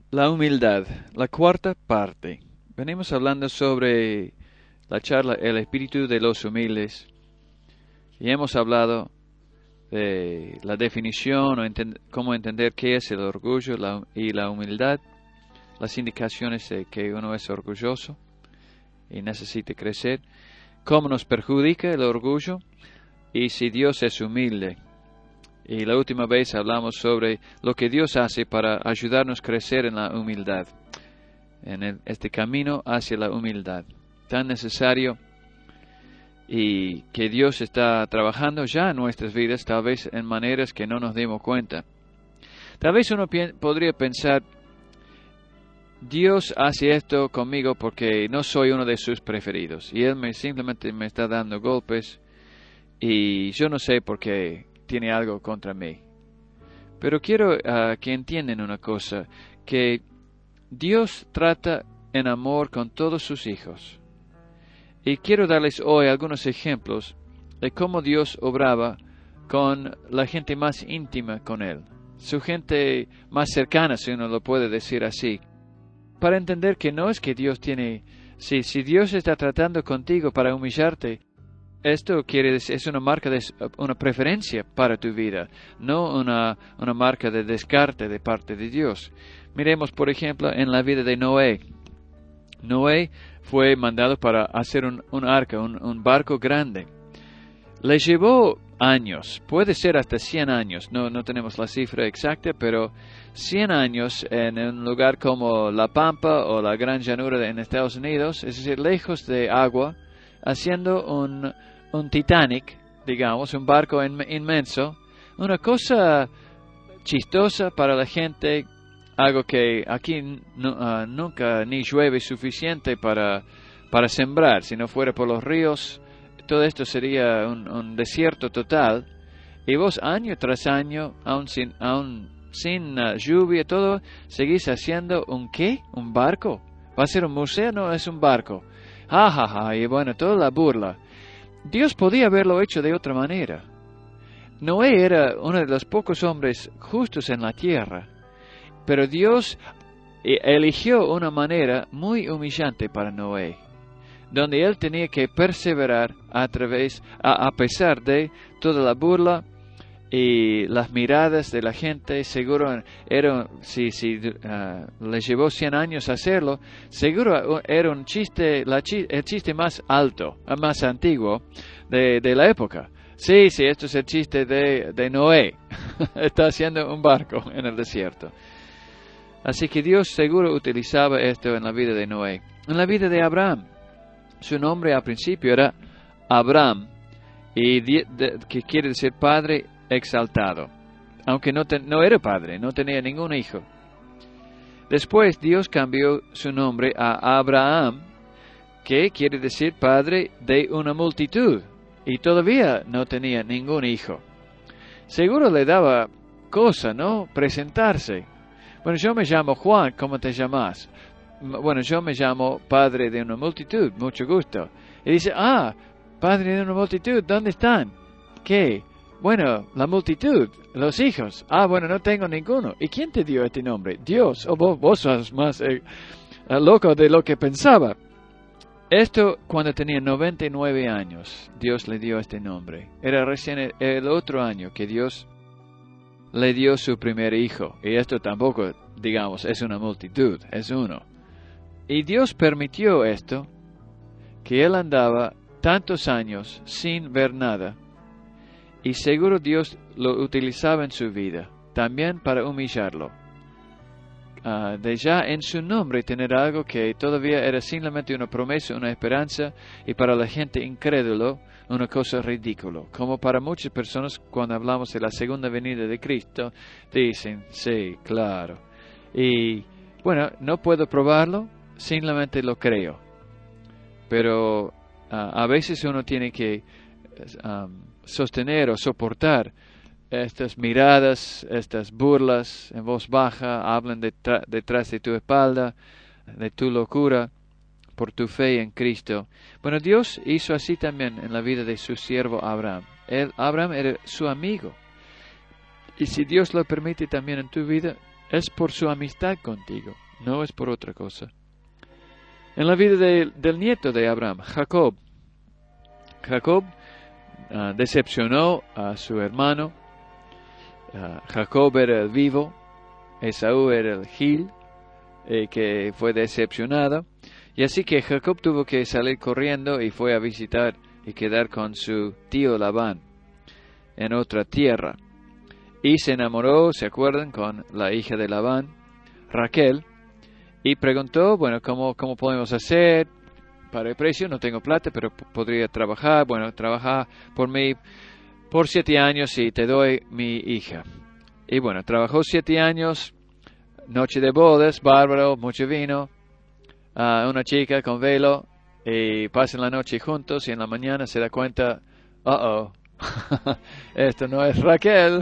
La humildad, la cuarta parte. Venimos hablando sobre la charla El espíritu de los humildes y hemos hablado de la definición o cómo entender qué es el orgullo y la humildad, las indicaciones de que uno es orgulloso y necesita crecer, cómo nos perjudica el orgullo y si Dios es humilde. Y la última vez hablamos sobre lo que Dios hace para ayudarnos a crecer en la humildad, en este camino hacia la humildad, tan necesario y que Dios está trabajando ya en nuestras vidas, tal vez en maneras que no nos demos cuenta. Tal vez uno podría pensar, Dios hace esto conmigo porque no soy uno de sus preferidos y Él simplemente me está dando golpes y yo no sé por qué tiene algo contra mí. Pero quiero que entiendan una cosa, que Dios trata en amor con todos sus hijos. Y quiero darles hoy algunos ejemplos de cómo Dios obraba con la gente más íntima con Él, su gente más cercana, si uno lo puede decir así, para entender que no es que Dios tiene, si Dios está tratando contigo para humillarte, esto quiere decir, es una marca de una preferencia para tu vida, no una marca de descarte de parte de Dios. Miremos, por ejemplo, en la vida de Noé. Noé fue mandado para hacer un arca, un barco grande. Le llevó años, puede ser hasta 100 años, no tenemos la cifra exacta, pero 100 años en un lugar como La Pampa o la Gran Llanura en Estados Unidos, es decir, lejos de agua, haciendo un Titanic, digamos, un barco inmenso, una cosa chistosa para la gente, algo que aquí nunca ni llueve suficiente para sembrar. Si no fuera por los ríos, todo esto sería un desierto total. Y vos año tras año, aún sin lluvia, todo, seguís haciendo ¿un qué? ¿Un barco? ¿Va a ser un museo? No, es un barco. Ja, ja, ja, y bueno, toda la burla. Dios podía haberlo hecho de otra manera. Noé era uno de los pocos hombres justos en la tierra, pero Dios eligió una manera muy humillante para Noé, donde él tenía que perseverar a pesar de toda la burla y las miradas de la gente. Seguro si le llevó 100 años hacerlo, seguro era un chiste, el chiste más alto, más antiguo de la época. Sí, esto es el chiste de Noé. Está haciendo un barco en el desierto. Así que Dios seguro utilizaba esto en la vida de Noé. En la vida de Abraham, su nombre al principio era Abraham, y que quiere decir padre exaltado, aunque no era padre, no tenía ningún hijo. Después Dios cambió su nombre a Abraham, que quiere decir padre de una multitud, y todavía no tenía ningún hijo. Seguro le daba cosa, ¿no? Presentarse. Bueno, yo me llamo Juan, ¿cómo te llamas? Bueno, yo me llamo padre de una multitud, mucho gusto. Y dice, padre de una multitud, ¿dónde están? ¿Qué? Bueno, la multitud, los hijos. Bueno, no tengo ninguno. ¿Y quién te dio este nombre? Dios. Vos sos más loco de lo que pensaba. Esto cuando tenía 99 años, Dios le dio este nombre. Era recién el otro año que Dios le dio su primer hijo. Y esto tampoco, digamos, es una multitud, es uno. Y Dios permitió esto, que él andaba tantos años sin ver nada. Y seguro Dios lo utilizaba en su vida, también para humillarlo. De ya en su nombre tener algo que todavía era simplemente una promesa, una esperanza, y para la gente incrédulo, una cosa ridícula. Como para muchas personas cuando hablamos de la segunda venida de Cristo, dicen, sí, claro. Y bueno, no puedo probarlo, simplemente lo creo. Pero a veces uno tiene que sostener o soportar estas miradas, estas burlas en voz baja, hablan detrás de tu espalda, de tu locura, por tu fe en Cristo. Bueno, Dios hizo así también en la vida de su siervo Abraham. Abraham era su amigo. Y si Dios lo permite también en tu vida, es por su amistad contigo, no es por otra cosa. En la vida del nieto de Abraham, Jacob decepcionó a su hermano. Jacob era el vivo, Esaú era el gil, que fue decepcionado. Y así que Jacob tuvo que salir corriendo y fue a visitar y quedar con su tío Labán en otra tierra. Y se enamoró, ¿se acuerdan?, con la hija de Labán, Raquel, y preguntó, bueno, ¿cómo podemos hacer para el precio? No tengo plata, pero podría trabajar. Bueno, trabaja por mí por 7 años y te doy mi hija. Y bueno, trabajó 7 años, noche de bodas, bárbaro, mucho vino, una chica con velo, y pasan la noche juntos y en la mañana se da cuenta, esto no es Raquel.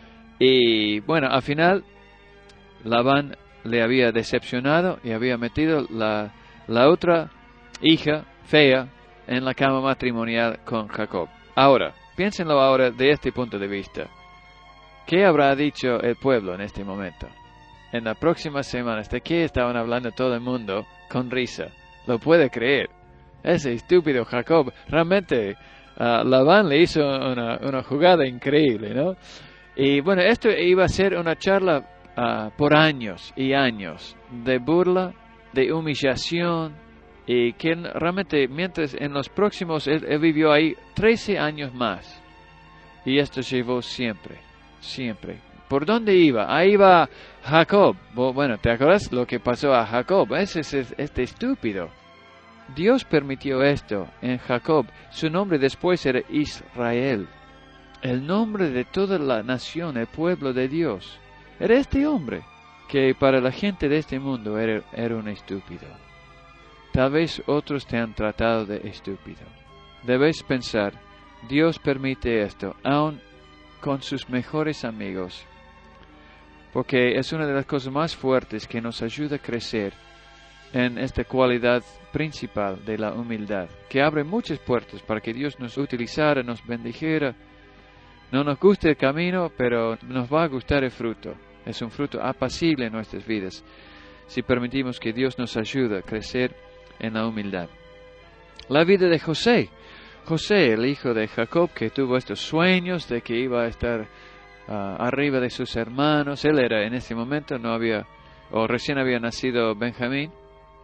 Y bueno, al final Labán le había decepcionado y había metido la otra hija fea en la cama matrimonial con Jacob. Ahora, piénsenlo ahora de este punto de vista. ¿Qué habrá dicho el pueblo en este momento? En las próximas semanas, ¿de qué estaban hablando todo el mundo con risa? ¿Lo puede creer? Ese estúpido Jacob, realmente Labán le hizo una jugada increíble, ¿no? Y bueno, esto iba a ser una charla por años y años de burla, de humillación, y que realmente mientras en los próximos, él vivió ahí 13 años más, y esto llevó siempre. ¿Por dónde iba? Ahí va Jacob. Bueno, ¿te acuerdas lo que pasó a Jacob? Ese es este estúpido. Dios permitió esto en Jacob. Su nombre después era Israel. El nombre de toda la nación, el pueblo de Dios. Era este hombre, que para la gente de este mundo era un estúpido. Tal vez otros te han tratado de estúpido. Debes pensar, Dios permite esto, aun con sus mejores amigos, porque es una de las cosas más fuertes que nos ayuda a crecer en esta cualidad principal de la humildad, que abre muchas puertas para que Dios nos utilizara, nos bendijera. No nos gusta el camino, pero nos va a gustar el fruto. Es un fruto apacible en nuestras vidas, si permitimos que Dios nos ayude a crecer en la humildad. La vida de José, el hijo de Jacob, que tuvo estos sueños de que iba a estar arriba de sus hermanos. Él era en ese momento, recién había nacido Benjamín,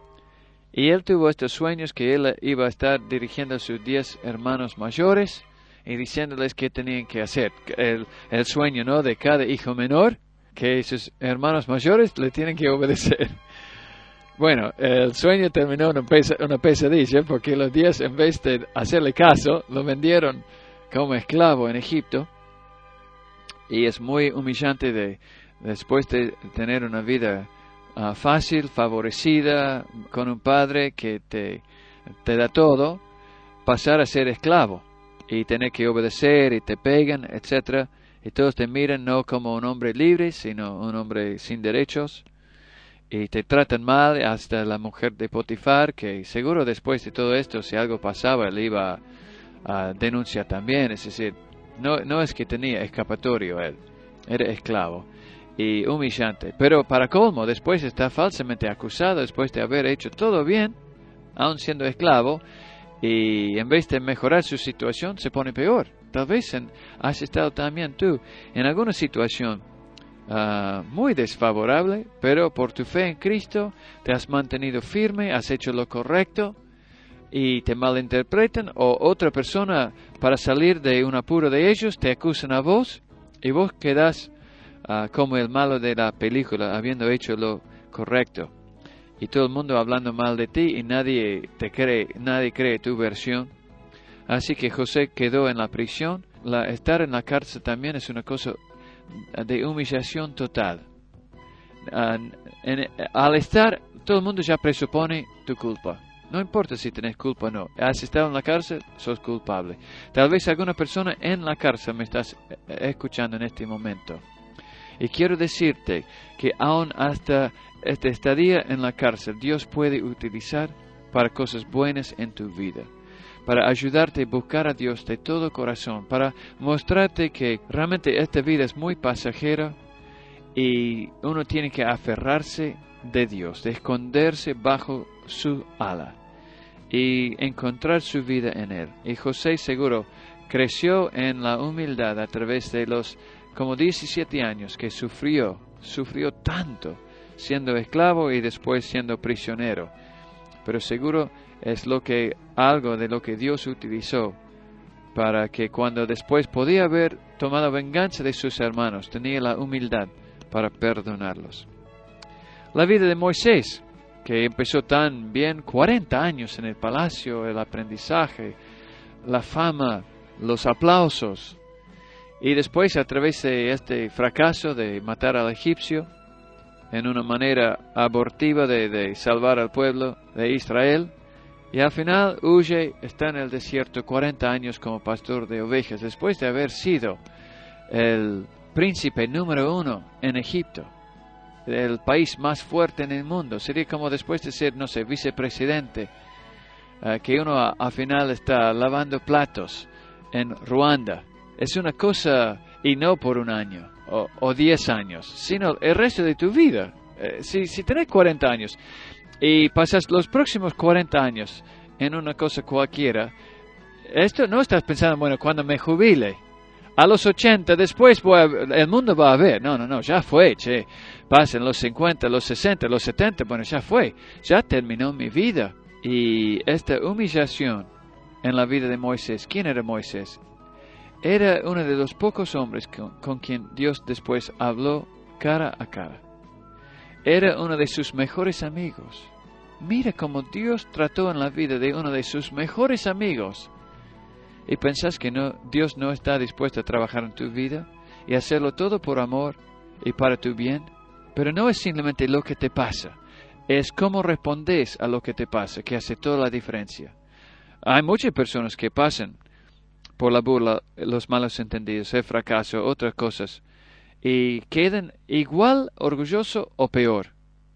y él tuvo estos sueños que él iba a estar dirigiendo a sus 10 hermanos mayores y diciéndoles qué tenían que hacer. El sueño, ¿no?, de cada hijo menor, que sus hermanos mayores le tienen que obedecer. Bueno, el sueño terminó en una pesadilla, porque los 10, en vez de hacerle caso, lo vendieron como esclavo en Egipto. Y es muy humillante después de tener una vida fácil, favorecida, con un padre que te da todo, pasar a ser esclavo y tener que obedecer, y te pegan, etc. Y todos te miran no como un hombre libre, sino un hombre sin derechos. Y te tratan mal, hasta la mujer de Potifar, que seguro después de todo esto, si algo pasaba, él iba a denunciar también. Es decir, no es que tenía escapatorio él, era esclavo y humillante. Pero para colmo, después está falsamente acusado, después de haber hecho todo bien, aun siendo esclavo, y en vez de mejorar su situación, se pone peor. Tal vez has estado también tú en alguna situación muy desfavorable, pero por tu fe en Cristo te has mantenido firme, has hecho lo correcto, y te malinterpretan, o otra persona, para salir de un apuro de ellos, te acusan a vos, y vos quedás como el malo de la película, habiendo hecho lo correcto, y todo el mundo hablando mal de ti, y nadie cree tu versión. Así que José quedó en la prisión. Estar en la cárcel también es una cosa de humillación total. Al estar, todo el mundo ya presupone tu culpa. No importa si tenés culpa o no. Has estado en la cárcel, sos culpable. Tal vez alguna persona en la cárcel me estás escuchando en este momento. Y quiero decirte que aún hasta esta estadía en la cárcel, Dios puede utilizar para cosas buenas en tu vida, para ayudarte a buscar a Dios de todo corazón, para mostrarte que realmente esta vida es muy pasajera, y uno tiene que aferrarse de Dios, de esconderse bajo su ala y encontrar su vida en Él. Y José seguro creció en la humildad a través de los como 17 años que sufrió tanto siendo esclavo y después siendo prisionero. Pero seguro es algo de lo que Dios utilizó para que cuando después podía haber tomado venganza de sus hermanos, tenía la humildad para perdonarlos. La vida de Moisés, que empezó tan bien, 40 años en el palacio, el aprendizaje, la fama, los aplausos, y después a través de este fracaso de matar al egipcio, en una manera abortiva de salvar al pueblo de Israel, y al final huye, está en el desierto 40 años como pastor de ovejas, después de haber sido el príncipe número 1 en Egipto, el país más fuerte en el mundo. Sería como después de ser, no sé, vicepresidente, que uno al final está lavando platos en Ruanda. Es una cosa, y no por un año o 10 años, sino el resto de tu vida. Si tenés 40 años y pasas los próximos 40 años en una cosa cualquiera, esto no estás pensando, bueno, cuando me jubile, a los 80, después el mundo va a ver. No, ya fue, pasen los 50, los 60, los 70, bueno, ya fue, ya terminó mi vida. Y esta humillación en la vida de Moisés, ¿quién era Moisés? Era uno de los pocos hombres con quien Dios después habló cara a cara. Era uno de sus mejores amigos. Mira cómo Dios trató en la vida de uno de sus mejores amigos. ¿Y pensás que Dios no está dispuesto a trabajar en tu vida y hacerlo todo por amor y para tu bien? Pero no es simplemente lo que te pasa, es cómo respondes a lo que te pasa, que hace toda la diferencia. Hay muchas personas que pasan por la burla, los malos entendidos, el fracaso, otras cosas, y quedan igual orgullosos o peor.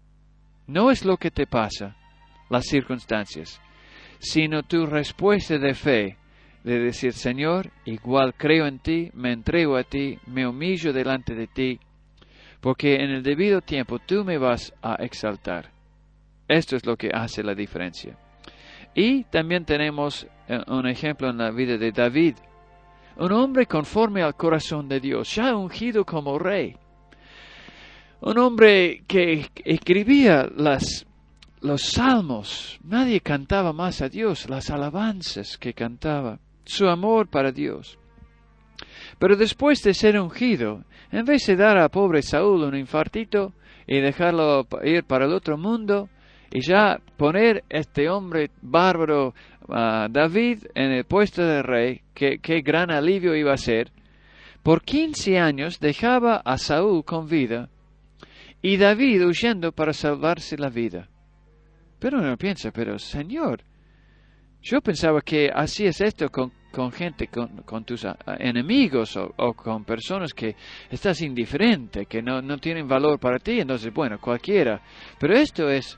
No es lo que te pasa, las circunstancias, sino tu respuesta de fe, de decir, Señor, igual creo en ti, me entrego a ti, me humillo delante de ti, porque en el debido tiempo tú me vas a exaltar. Esto es lo que hace la diferencia. Y también tenemos un ejemplo en la vida de David, un hombre conforme al corazón de Dios, ya ungido como rey. Un hombre que escribía los salmos, nadie cantaba más a Dios, las alabanzas que cantaba, su amor para Dios. Pero después de ser ungido, en vez de dar a pobre Saúl un infartito y dejarlo ir para el otro mundo, y ya poner este hombre bárbaro, David, en el puesto de rey, qué gran alivio iba a ser. Por 15 años dejaba a Saúl con vida y David huyendo para salvarse la vida. Pero uno piensa, pero Señor, yo pensaba que hacías esto con gente, con tus enemigos o con personas que estás indiferente, que no tienen valor para ti, entonces bueno, cualquiera. Pero esto es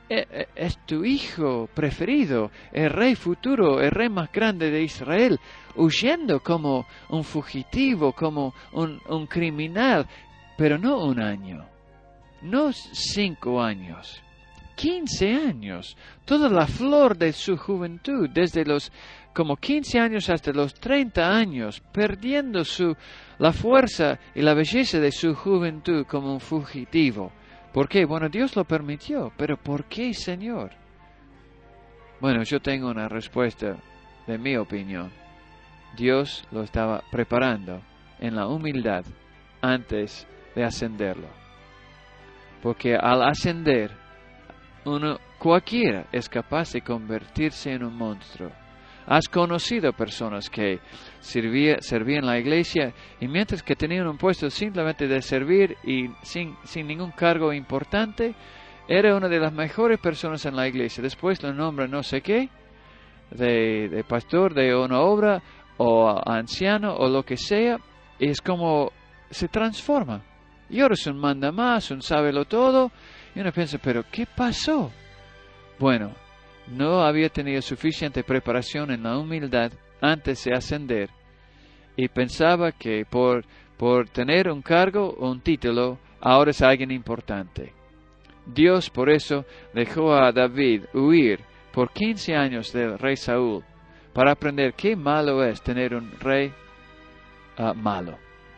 tu hijo preferido, el rey futuro, el rey más grande de Israel, huyendo como un fugitivo, como un criminal, pero no un año, no 5 años, 15 años, toda la flor de su juventud, desde los como 15 años hasta los 30 años, perdiendo la fuerza y la belleza de su juventud como un fugitivo. ¿Por qué? Bueno, Dios lo permitió, pero ¿por qué, Señor? Bueno, yo tengo una respuesta de mi opinión. Dios lo estaba preparando en la humildad antes de ascenderlo. Porque al ascender, cualquiera es capaz de convertirse en un monstruo. Has conocido personas que servían en la iglesia y mientras que tenían un puesto simplemente de servir y sin ningún cargo importante, era una de las mejores personas en la iglesia. Después lo nombran no sé qué, de pastor de una obra o anciano o lo que sea, y es como se transforma. Y ahora es un mandamás, un sábelo todo, y uno piensa, pero ¿qué pasó? Bueno, no había tenido suficiente preparación en la humildad antes de ascender y pensaba que por tener un cargo o un título ahora es alguien importante. Dios por eso dejó a David huir por 15 años del rey Saúl, para aprender qué malo es tener un rey malo.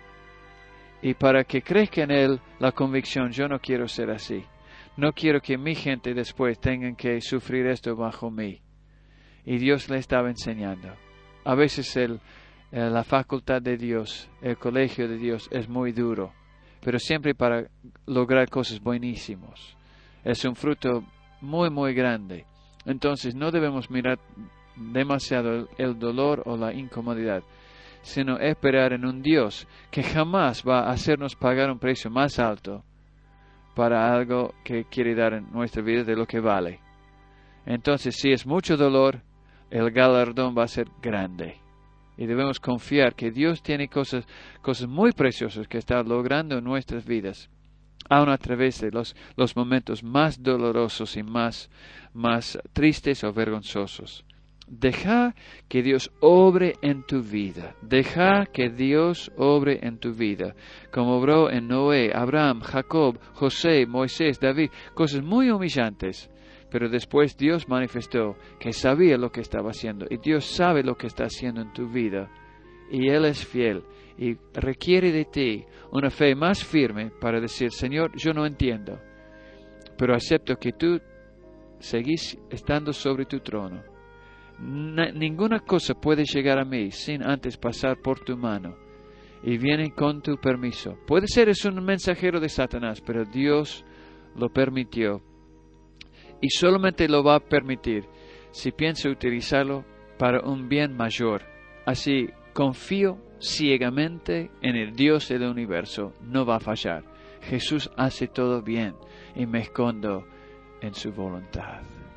Y para que crezca en él la convicción, yo no quiero ser así. No quiero que mi gente después tengan que sufrir esto bajo mí. Y Dios le estaba enseñando. A veces la facultad de Dios, el colegio de Dios es muy duro, pero siempre para lograr cosas buenísimas. Es un fruto muy, muy grande. Entonces no debemos mirar demasiado el dolor o la incomodidad, sino esperar en un Dios que jamás va a hacernos pagar un precio más alto para algo que quiere dar en nuestra vida de lo que vale. Entonces, si es mucho dolor, el galardón va a ser grande. Y debemos confiar que Dios tiene cosas muy preciosas que está logrando en nuestras vidas, aun a través de los momentos más dolorosos y más tristes o vergonzosos. Deja que Dios obre en tu vida. Deja que Dios obre en tu vida. Como obró en Noé, Abraham, Jacob, José, Moisés, David. Cosas muy humillantes. Pero después Dios manifestó que sabía lo que estaba haciendo. Y Dios sabe lo que está haciendo en tu vida. Y Él es fiel. Y requiere de ti una fe más firme para decir, Señor, yo no entiendo. Pero acepto que tú seguís estando sobre tu trono. Ninguna cosa puede llegar a mí sin antes pasar por tu mano y viene con tu permiso. Puede ser es un mensajero de Satanás, pero Dios lo permitió y solamente lo va a permitir si piensa utilizarlo para un bien mayor. Así confío ciegamente en el Dios del universo, no va a fallar. Jesús hace todo bien y me escondo en su voluntad.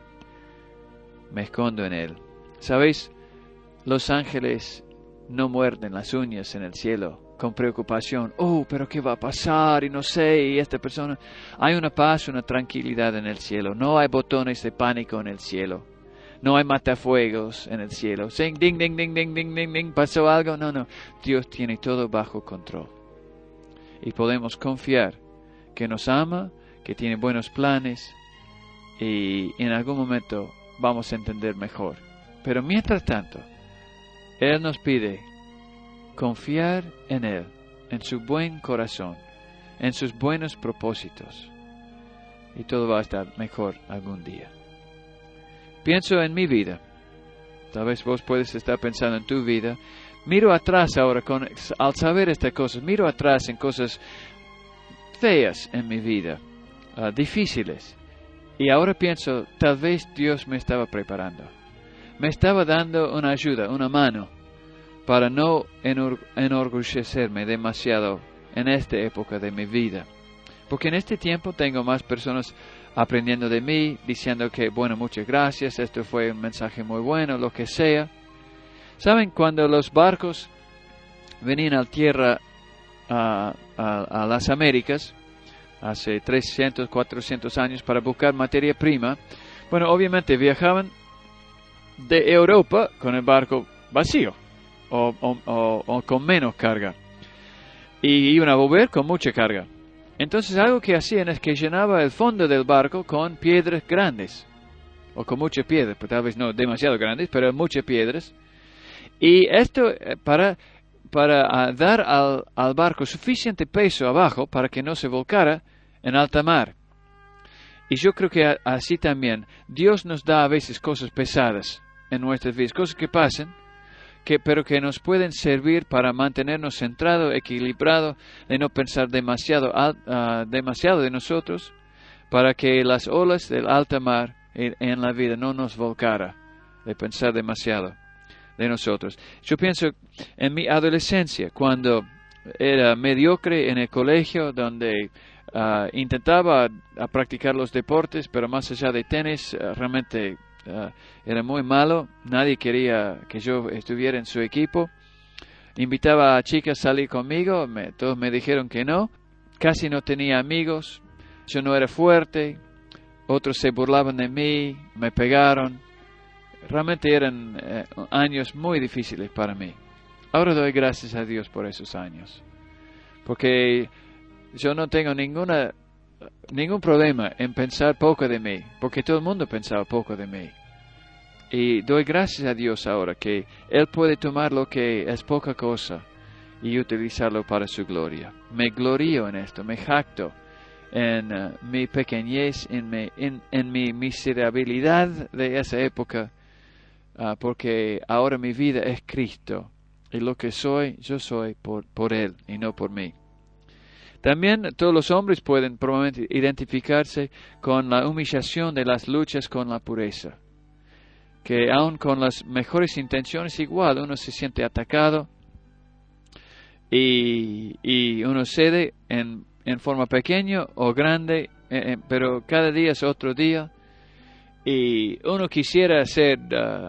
Me escondo en Él. ¿Sabéis? Los ángeles no muerden las uñas en el cielo con preocupación. Pero ¿qué va a pasar? Y no sé, y esta persona... Hay una paz, una tranquilidad en el cielo. No hay botones de pánico en el cielo. No hay matafuegos en el cielo. Ding, ding, ding, ding, ding, ding, ding. ¿Pasó algo? No. Dios tiene todo bajo control. Y podemos confiar que nos ama, que tiene buenos planes, y en algún momento vamos a entender mejor. Pero mientras tanto, Él nos pide confiar en Él, en su buen corazón, en sus buenos propósitos. Y todo va a estar mejor algún día. Pienso en mi vida. Tal vez vos puedes estar pensando en tu vida. Miro atrás ahora, al saber estas cosas, miro atrás en cosas feas en mi vida, difíciles. Y ahora pienso, tal vez Dios me estaba preparando. Me estaba dando una ayuda, una mano, para no enorgullecerme demasiado en esta época de mi vida. Porque en este tiempo tengo más personas aprendiendo de mí, diciendo que, bueno, muchas gracias, esto fue un mensaje muy bueno, lo que sea. ¿Saben? Cuando los barcos venían a tierra, a las Américas, hace 300, 400 años, para buscar materia prima, bueno, obviamente viajaban de Europa con el barco vacío o con menos carga y iban a volver con mucha carga. Entonces algo que hacían es que llenaba el fondo del barco con piedras grandes o con muchas piedras, pues tal vez no demasiado grandes, pero muchas piedras, y esto para dar al barco suficiente peso abajo para que no se volcara en alta mar. Y yo creo que así también Dios nos da a veces cosas pesadas en nuestras vidas, cosas que pasan, pero que nos pueden servir para mantenernos centrados, equilibrados, de no pensar demasiado de nosotros, para que las olas del alta mar en la vida no nos volcara de pensar demasiado de nosotros. Yo pienso en mi adolescencia, cuando era mediocre en el colegio, donde intentaba practicar los deportes, pero más allá de tenis, realmente era muy malo. Nadie quería que yo estuviera en su equipo. Invitaba a chicas a salir conmigo, todos me dijeron que no. Casi no tenía amigos, yo no era fuerte, otros se burlaban de mí, me pegaron. Realmente eran años muy difíciles para mí. Ahora doy gracias a Dios por esos años, porque yo no tengo ningún problema en pensar poco de mí, porque todo el mundo pensaba poco de mí. Y doy gracias a Dios ahora que Él puede tomar lo que es poca cosa y utilizarlo para su gloria. Me glorío en esto, me jacto en mi pequeñez, en mi miserabilidad de esa época, porque ahora mi vida es Cristo y lo que soy, yo soy por Él y no por mí. También todos los hombres pueden probablemente identificarse con la humillación de las luchas con la pureza, que aun con las mejores intenciones igual uno se siente atacado y uno cede en forma pequeña o grande, pero cada día es otro día y uno quisiera ser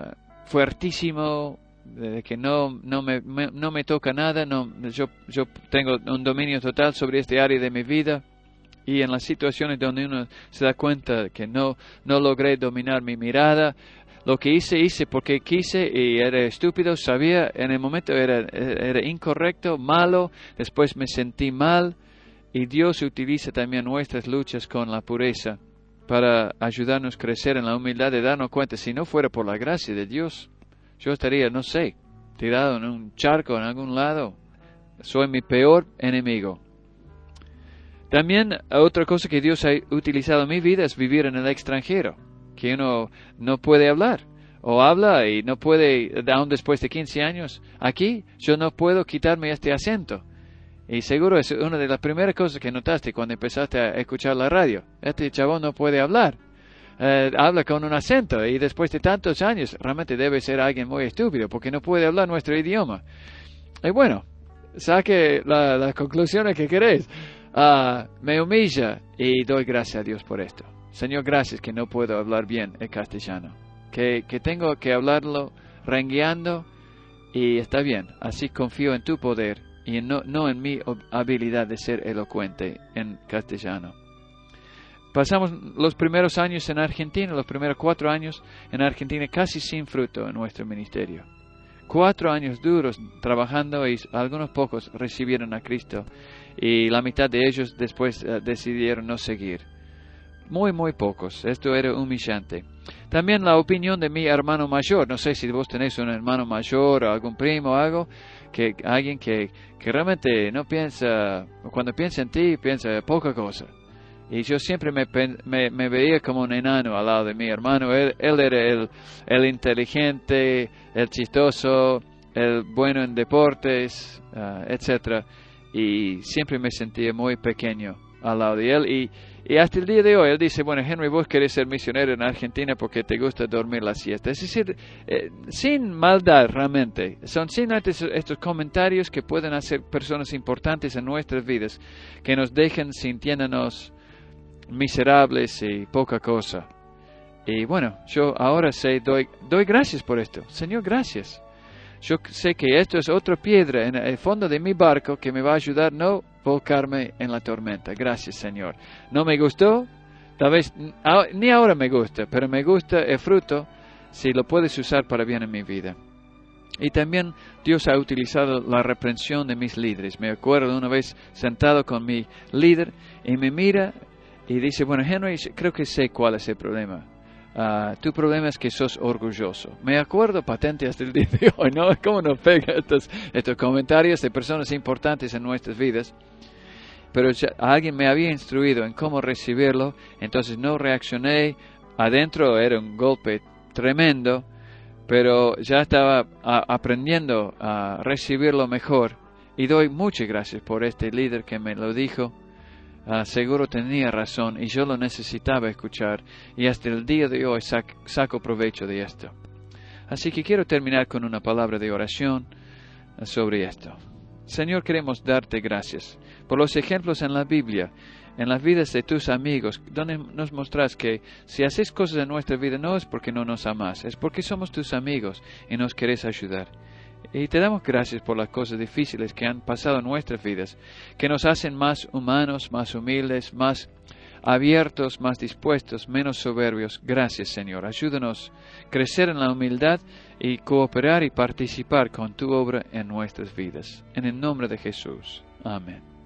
fuertísimo, de que no me toca nada, yo tengo un dominio total sobre este área de mi vida. Y en las situaciones donde uno se da cuenta que no logré dominar mi mirada, lo que hice porque quise y era estúpido, sabía, en el momento era incorrecto, malo, después me sentí mal. Y Dios utiliza también nuestras luchas con la pureza para ayudarnos a crecer en la humildad de darnos cuenta, si no fuera por la gracia de Dios, yo estaría, no sé, tirado en un charco en algún lado. Soy mi peor enemigo. También otra cosa que Dios ha utilizado en mi vida es vivir en el extranjero, que uno no puede hablar, o habla y no puede, aún después de 15 años, aquí yo no puedo quitarme este acento. Y seguro es una de las primeras cosas que notaste cuando empezaste a escuchar la radio. Este chabón no puede hablar, habla con un acento, y después de tantos años realmente debe ser alguien muy estúpido, porque no puede hablar nuestro idioma. Y bueno, saque las conclusiones que queréis. Me humilla y doy gracias a Dios por esto. Señor, gracias que no puedo hablar bien el castellano, que tengo que hablarlo rengueando, y está bien, así confío en tu poder y no en mi habilidad de ser elocuente en castellano. Pasamos los primeros años en Argentina, los primeros 4 años en Argentina casi sin fruto en nuestro ministerio. 4 años duros trabajando, y algunos pocos recibieron a Cristo y la mitad de ellos después decidieron no seguir. Muy pocos. Esto era humillante. También la opinión de mi hermano mayor. No sé si vos tenés un hermano mayor o algún primo o algo, alguien que realmente no piensa, cuando piensa en ti, piensa poca cosa. Y yo siempre me veía como un enano al lado de mi hermano. Él era el inteligente, el chistoso, el bueno en deportes, etc. Y siempre me sentía muy pequeño al lado de él. Y hasta el día de hoy, él dice, bueno, Henry, vos querés ser misionero en Argentina porque te gusta dormir la siesta. Es decir, sin maldad realmente. Son sin estos comentarios que pueden hacer personas importantes en nuestras vidas, que nos dejan sintiéndonos miserables y poca cosa. Y bueno, yo ahora doy gracias por esto. Señor, gracias. Yo sé que esto es otra piedra en el fondo de mi barco que me va a ayudar a no volcarme en la tormenta. Gracias, Señor. No me gustó, tal vez ni ahora me gusta, pero me gusta el fruto si lo puedes usar para bien en mi vida. Y también Dios ha utilizado la reprensión de mis líderes. Me acuerdo de una vez sentado con mi líder y me mira y dice, bueno, Henry, creo que sé cuál es el problema. Tu problema es que sos orgulloso. Me acuerdo patente hasta el día de hoy, ¿no? ¿Cómo nos pega estos comentarios de personas importantes en nuestras vidas? Pero alguien me había instruido en cómo recibirlo, entonces no reaccioné. Adentro era un golpe tremendo, pero ya estaba aprendiendo a recibirlo mejor. Y doy muchas gracias por este líder que me lo dijo. Seguro tenía razón y yo lo necesitaba escuchar, y hasta el día de hoy saco provecho de esto. Así que quiero terminar con una palabra de oración sobre esto. Señor, queremos darte gracias por los ejemplos en la Biblia, en las vidas de tus amigos, donde nos mostras que si haces cosas en nuestra vida no es porque no nos amas, es porque somos tus amigos y nos querés ayudar. Y te damos gracias por las cosas difíciles que han pasado en nuestras vidas, que nos hacen más humanos, más humildes, más abiertos, más dispuestos, menos soberbios. Gracias, Señor. Ayúdanos a crecer en la humildad y cooperar y participar con tu obra en nuestras vidas. En el nombre de Jesús. Amén.